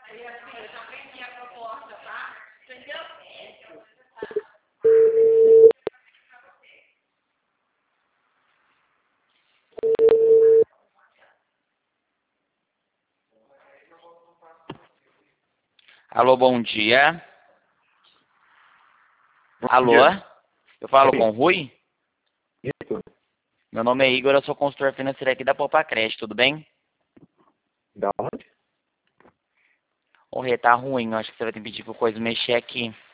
E assim, eu já vendi a proposta, tá? Entendeu? Alô, bom dia. Bom Alô? dia. Eu falo Sim. com o Rui? Isso. Meu nome é Igor, eu sou consultor financeiro aqui da Poupa Creche, tudo bem? Da onde? O Rê tá ruim, eu acho que você vai ter que pedir pro coisa mexer aqui.